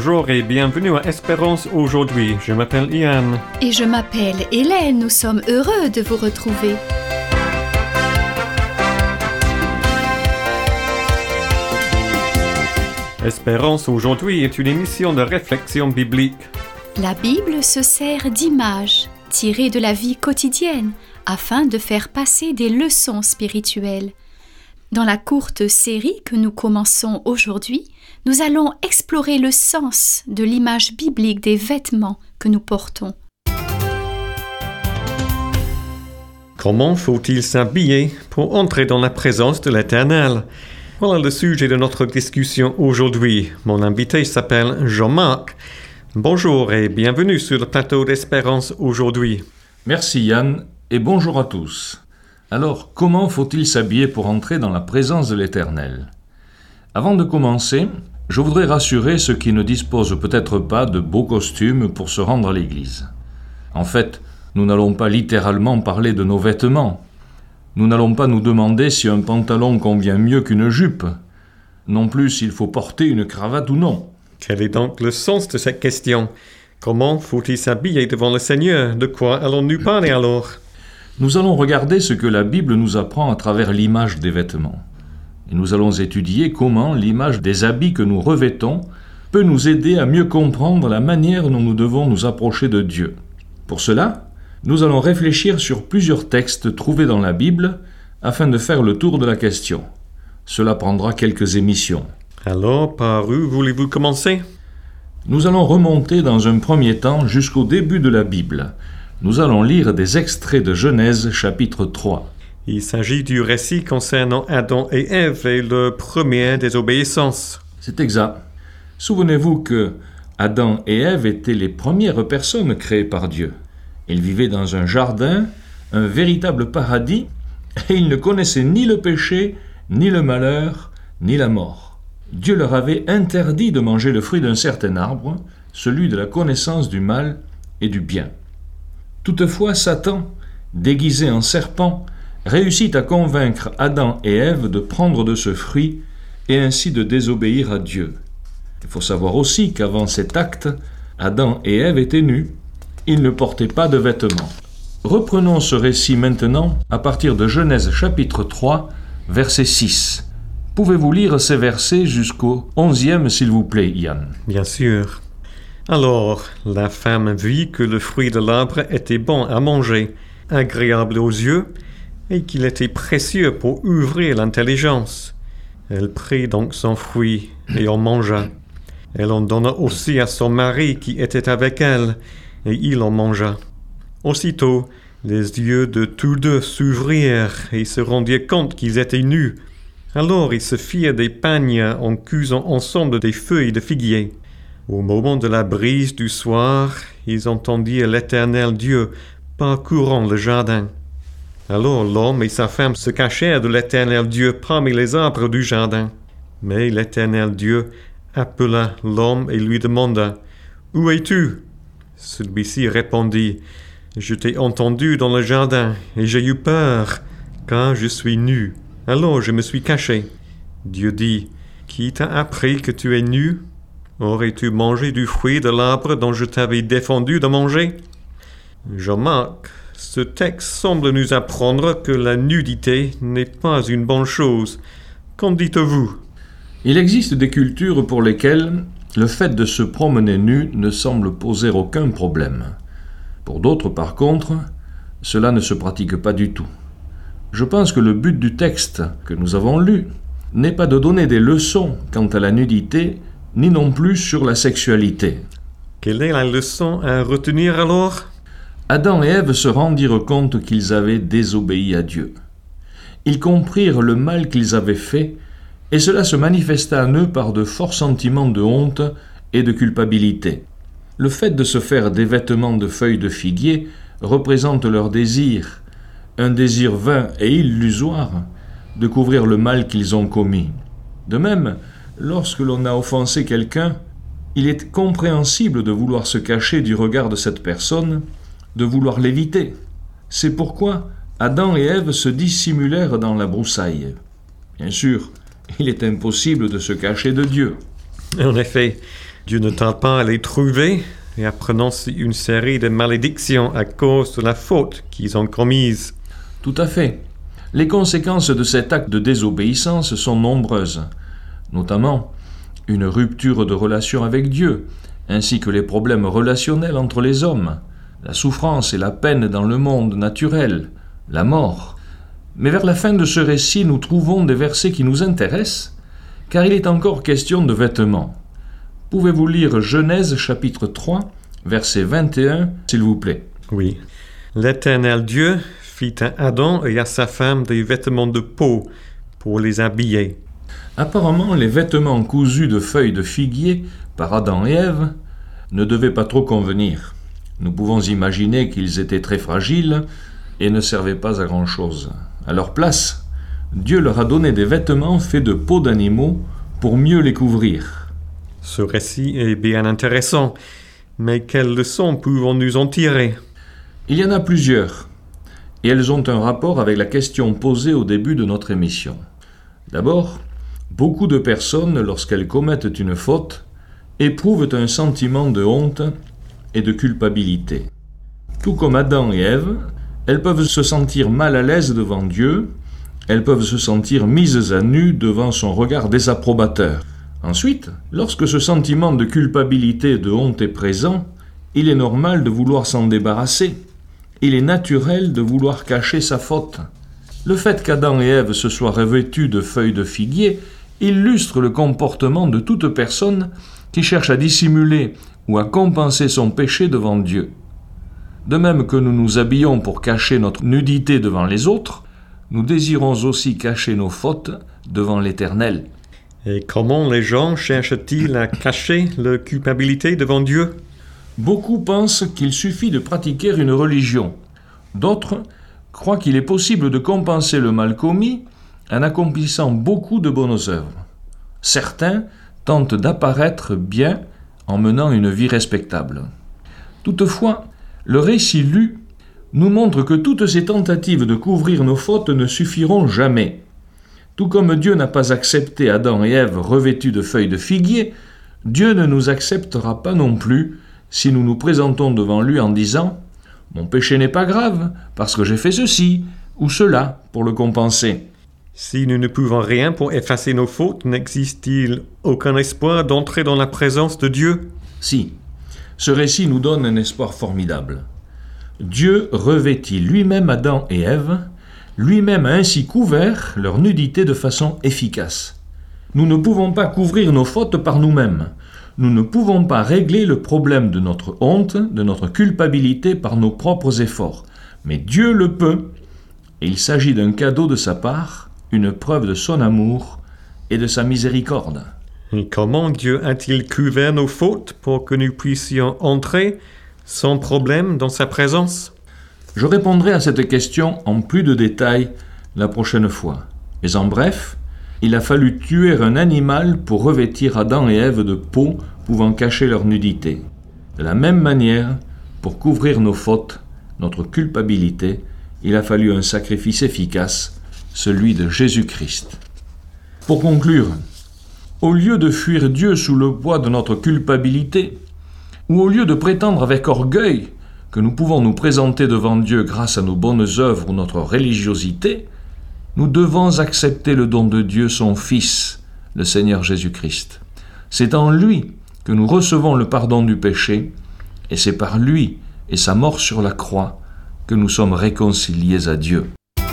Bonjour et bienvenue à Espérance aujourd'hui. Je m'appelle Ian. Et je m'appelle Hélène. Nous sommes heureux de vous retrouver. Espérance aujourd'hui est une émission de réflexion biblique. La Bible se sert d'images tirées de la vie quotidienne afin de faire passer des leçons spirituelles. Dans la courte série que nous commençons aujourd'hui, nous allons explorer le sens de l'image biblique des vêtements que nous portons. Comment faut-il s'habiller pour entrer dans la présence de l'Éternel? Voilà le sujet de notre discussion aujourd'hui. Mon invité s'appelle Jean-Marc. Bonjour et bienvenue sur le plateau d'Espérance aujourd'hui. Merci Yann et bonjour à tous. Alors, comment faut-il s'habiller pour entrer dans la présence de l'Éternel? Avant de commencer, je voudrais rassurer ceux qui ne disposent peut-être pas de beaux costumes pour se rendre à l'église. En fait, nous n'allons pas littéralement parler de nos vêtements. Nous n'allons pas nous demander si un pantalon convient mieux qu'une jupe. Non plus s'il faut porter une cravate ou non. Quel est donc le sens de cette question? Comment faut-il s'habiller devant le Seigneur? De quoi allons-nous parler alors? Nous allons regarder ce que la Bible nous apprend à travers l'image des vêtements. Et nous allons étudier comment l'image des habits que nous revêtons peut nous aider à mieux comprendre la manière dont nous devons nous approcher de Dieu. Pour cela, nous allons réfléchir sur plusieurs textes trouvés dans la Bible afin de faire le tour de la question. Cela prendra quelques émissions. Alors, par où voulez-vous commencer? Nous allons remonter dans un premier temps jusqu'au début de la Bible. Nous allons lire des extraits de Genèse chapitre 3. Il s'agit du récit concernant Adam et Ève et leur première désobéissance. C'est exact. Souvenez-vous que Adam et Ève étaient les premières personnes créées par Dieu. Ils vivaient dans un jardin, un véritable paradis, et ils ne connaissaient ni le péché, ni le malheur, ni la mort. Dieu leur avait interdit de manger le fruit d'un certain arbre, celui de la connaissance du mal et du bien. Toutefois, Satan, déguisé en serpent, réussit à convaincre Adam et Ève de prendre de ce fruit et ainsi de désobéir à Dieu. Il faut savoir aussi qu'avant cet acte, Adam et Ève étaient nus. Ils ne portaient pas de vêtements. Reprenons ce récit maintenant à partir de Genèse chapitre 3, verset 6. Pouvez-vous lire ces versets jusqu'au 11e, s'il vous plaît, Yann? Bien sûr. Alors, la femme vit que le fruit de l'arbre était bon à manger, agréable aux yeux, et qu'il était précieux pour ouvrir l'intelligence. Elle prit donc son fruit et en mangea. Elle en donna aussi à son mari qui était avec elle, et il en mangea. Aussitôt, les yeux de tous deux s'ouvrirent et se rendirent compte qu'ils étaient nus. Alors ils se firent des pagnes en cousant ensemble des feuilles de figuier. Au moment de la brise du soir, ils entendirent l'Éternel Dieu parcourant le jardin. Alors l'homme et sa femme se cachèrent de l'Éternel Dieu parmi les arbres du jardin. Mais l'Éternel Dieu appela l'homme et lui demanda « Où es-tu » Celui-ci répondit « Je t'ai entendu dans le jardin et j'ai eu peur, car je suis nu. Alors je me suis caché. » Dieu dit « Qui t'a appris que tu es nu? Aurais-tu mangé du fruit de l'arbre dont je t'avais défendu de manger? » Jean-Marc, ce texte semble nous apprendre que la nudité n'est pas une bonne chose. Qu'en dites-vous? Il existe des cultures pour lesquelles le fait de se promener nu ne semble poser aucun problème. Pour d'autres, par contre, cela ne se pratique pas du tout. Je pense que le but du texte que nous avons lu n'est pas de donner des leçons quant à la nudité, ni non plus sur la sexualité. Quelle est la leçon à retenir alors? Adam et Ève se rendirent compte qu'ils avaient désobéi à Dieu. Ils comprirent le mal qu'ils avaient fait, et cela se manifesta en eux par de forts sentiments de honte et de culpabilité. Le fait de se faire des vêtements de feuilles de figuier représente leur désir, un désir vain et illusoire de couvrir le mal qu'ils ont commis. De même, lorsque l'on a offensé quelqu'un, il est compréhensible de vouloir se cacher du regard de cette personne, de vouloir l'éviter. C'est pourquoi Adam et Ève se dissimulèrent dans la broussaille. Bien sûr, il est impossible de se cacher de Dieu. En effet, Dieu ne tarde pas à les trouver et à prononcer une série de malédictions à cause de la faute qu'ils ont commise. Tout à fait. Les conséquences de cet acte de désobéissance sont nombreuses, notamment une rupture de relation avec Dieu, ainsi que les problèmes relationnels entre les hommes, la souffrance et la peine dans le monde naturel, la mort. Mais vers la fin de ce récit, nous trouvons des versets qui nous intéressent, car il est encore question de vêtements. Pouvez-vous lire Genèse chapitre 3, verset 21, s'il vous plaît? Oui. L'Éternel Dieu fit à Adam et à sa femme des vêtements de peau pour les habiller. Apparemment, les vêtements cousus de feuilles de figuier par Adam et Ève ne devaient pas trop convenir. Nous pouvons imaginer qu'ils étaient très fragiles et ne servaient pas à grand-chose. À leur place, Dieu leur a donné des vêtements faits de peaux d'animaux pour mieux les couvrir. Ce récit est bien intéressant, mais quelles leçons pouvons-nous en tirer? Il y en a plusieurs, et elles ont un rapport avec la question posée au début de notre émission. D'abord, beaucoup de personnes, lorsqu'elles commettent une faute, éprouvent un sentiment de honte et de culpabilité. Tout comme Adam et Ève, elles peuvent se sentir mal à l'aise devant Dieu, elles peuvent se sentir mises à nu devant son regard désapprobateur. Ensuite, lorsque ce sentiment de culpabilité et de honte est présent, il est normal de vouloir s'en débarrasser. Il est naturel de vouloir cacher sa faute. Le fait qu'Adam et Ève se soient revêtus de feuilles de figuier illustre le comportement de toute personne qui cherche à dissimuler ou à compenser son péché devant Dieu. De même que nous nous habillons pour cacher notre nudité devant les autres, nous désirons aussi cacher nos fautes devant l'Éternel. Et comment les gens cherchent-ils à cacher leur culpabilité devant Dieu? Beaucoup pensent qu'il suffit de pratiquer une religion. D'autres croient qu'il est possible de compenser le mal commis en accomplissant beaucoup de bonnes œuvres. Certains tentent d'apparaître bien en menant une vie respectable. Toutefois, le récit lu nous montre que toutes ces tentatives de couvrir nos fautes ne suffiront jamais. Tout comme Dieu n'a pas accepté Adam et Ève revêtus de feuilles de figuier, Dieu ne nous acceptera pas non plus si nous nous présentons devant lui en disant « Mon péché n'est pas grave, parce que j'ai fait ceci ou cela pour le compenser. » Si nous ne pouvons rien pour effacer nos fautes, n'existe-t-il aucun espoir d'entrer dans la présence de Dieu? Si, ce récit nous donne un espoir formidable. Dieu revêtit lui-même Adam et Ève, lui-même a ainsi couvert leur nudité de façon efficace. Nous ne pouvons pas couvrir nos fautes par nous-mêmes. Nous ne pouvons pas régler le problème de notre honte, de notre culpabilité par nos propres efforts. Mais Dieu le peut, et il s'agit d'un cadeau de sa part, une preuve de son amour et de sa miséricorde. Et comment Dieu a-t-il couvert nos fautes pour que nous puissions entrer sans problème dans sa présence? Je répondrai à cette question en plus de détails la prochaine fois. Mais en bref, il a fallu tuer un animal pour revêtir Adam et Ève de peau pouvant cacher leur nudité. De la même manière, pour couvrir nos fautes, notre culpabilité, il a fallu un sacrifice efficace, celui de Jésus-Christ. Pour conclure, au lieu de fuir Dieu sous le poids de notre culpabilité, ou au lieu de prétendre avec orgueil que nous pouvons nous présenter devant Dieu grâce à nos bonnes œuvres ou notre religiosité, nous devons accepter le don de Dieu, son Fils, le Seigneur Jésus-Christ. C'est en lui que nous recevons le pardon du péché, et c'est par lui et sa mort sur la croix que nous sommes réconciliés à Dieu.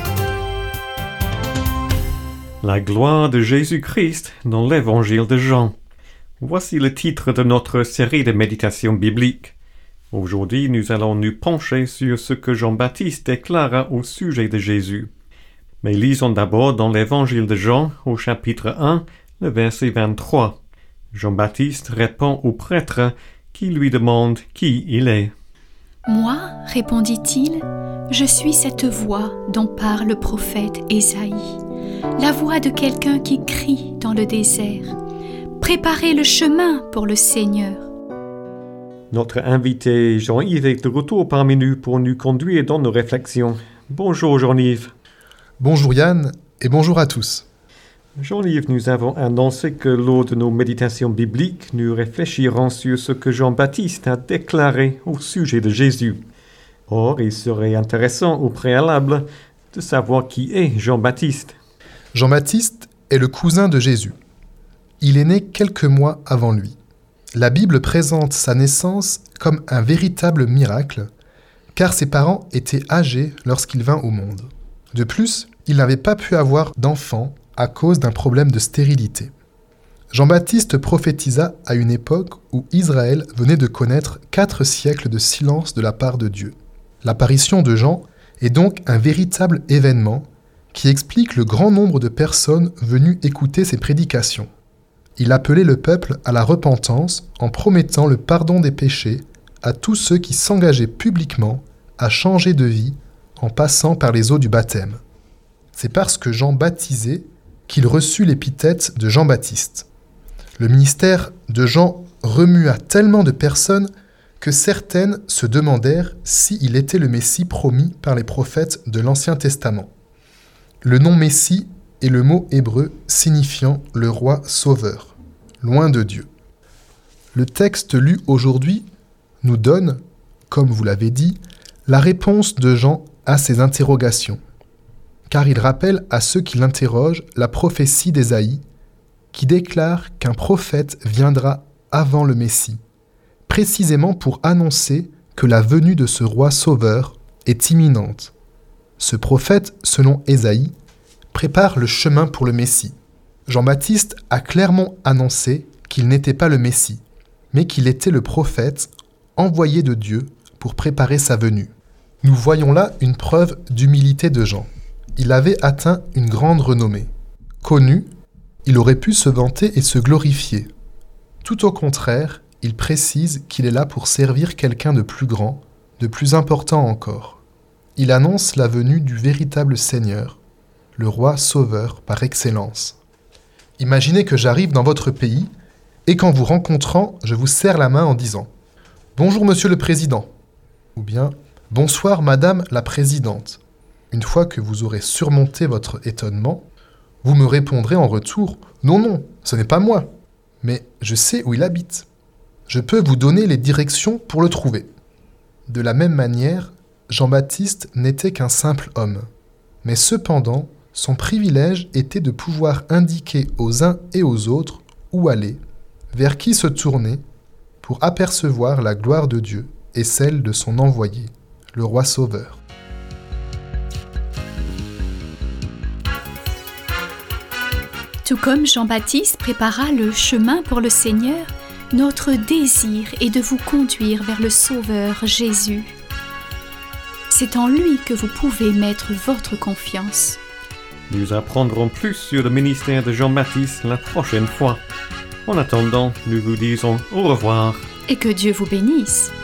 La gloire de Jésus-Christ dans l'Évangile de Jean. Voici le titre de notre série de méditations bibliques. Aujourd'hui, nous allons nous pencher sur ce que Jean-Baptiste déclara au sujet de Jésus. Mais lisons d'abord dans l'Évangile de Jean, au chapitre 1, le verset 23. Jean-Baptiste répond au prêtre qui lui demande qui il est. « Moi, répondit-il, je suis cette voix dont parle le prophète Ésaïe, la voix de quelqu'un qui crie dans le désert. Préparez le chemin pour le Seigneur. » Notre invité Jean-Yves est de retour parmi nous pour nous conduire dans nos réflexions. Bonjour Jean-Yves. Bonjour Yann et bonjour à tous. Jean-Yves, nous avons annoncé que lors de nos méditations bibliques, nous réfléchirons sur ce que Jean-Baptiste a déclaré au sujet de Jésus. Or, il serait intéressant au préalable de savoir qui est Jean-Baptiste. Jean-Baptiste est le cousin de Jésus. Il est né quelques mois avant lui. La Bible présente sa naissance comme un véritable miracle, car ses parents étaient âgés lorsqu'il vint au monde. De plus, il n'avait pas pu avoir d'enfant à cause d'un problème de stérilité. Jean-Baptiste prophétisa à une époque où Israël venait de connaître 4 siècles de silence de la part de Dieu. L'apparition de Jean est donc un véritable événement qui explique le grand nombre de personnes venues écouter ses prédications. Il appelait le peuple à la repentance en promettant le pardon des péchés à tous ceux qui s'engageaient publiquement à changer de vie en passant par les eaux du baptême. C'est parce que Jean baptisait qu'il reçut l'épithète de Jean-Baptiste. Le ministère de Jean remua tellement de personnes que certaines se demandèrent s'il était le Messie promis par les prophètes de l'Ancien Testament. Le nom Messie est le mot hébreu signifiant le roi sauveur, loin de Dieu. Le texte lu aujourd'hui nous donne, comme vous l'avez dit, la réponse de Jean à ces interrogations, car il rappelle à ceux qui l'interrogent la prophétie d'Ésaïe, qui déclare qu'un prophète viendra avant le Messie, précisément pour annoncer que la venue de ce roi sauveur est imminente. Ce prophète, selon Ésaïe, prépare le chemin pour le Messie. Jean-Baptiste a clairement annoncé qu'il n'était pas le Messie, mais qu'il était le prophète envoyé de Dieu pour préparer sa venue. Nous voyons là une preuve d'humilité de Jean. Il avait atteint une grande renommée. Connu, il aurait pu se vanter et se glorifier. Tout au contraire, il précise qu'il est là pour servir quelqu'un de plus grand, de plus important encore. Il annonce la venue du véritable Seigneur, le roi sauveur par excellence. Imaginez que j'arrive dans votre pays et qu'en vous rencontrant, je vous serre la main en disant « Bonjour Monsieur le Président » ou bien « Bonsoir Madame la Présidente ». Une fois que vous aurez surmonté votre étonnement, vous me répondrez en retour « Non, non, ce n'est pas moi, mais je sais où il habite. Je peux vous donner les directions pour le trouver. » De la même manière, Jean-Baptiste n'était qu'un simple homme. Mais cependant, son privilège était de pouvoir indiquer aux uns et aux autres où aller, vers qui se tourner, pour apercevoir la gloire de Dieu et celle de son envoyé, le roi sauveur. Tout comme Jean-Baptiste prépara le chemin pour le Seigneur, notre désir est de vous conduire vers le Sauveur Jésus. C'est en lui que vous pouvez mettre votre confiance. Nous apprendrons plus sur le ministère de Jean-Baptiste la prochaine fois. En attendant, nous vous disons au revoir. Et que Dieu vous bénisse.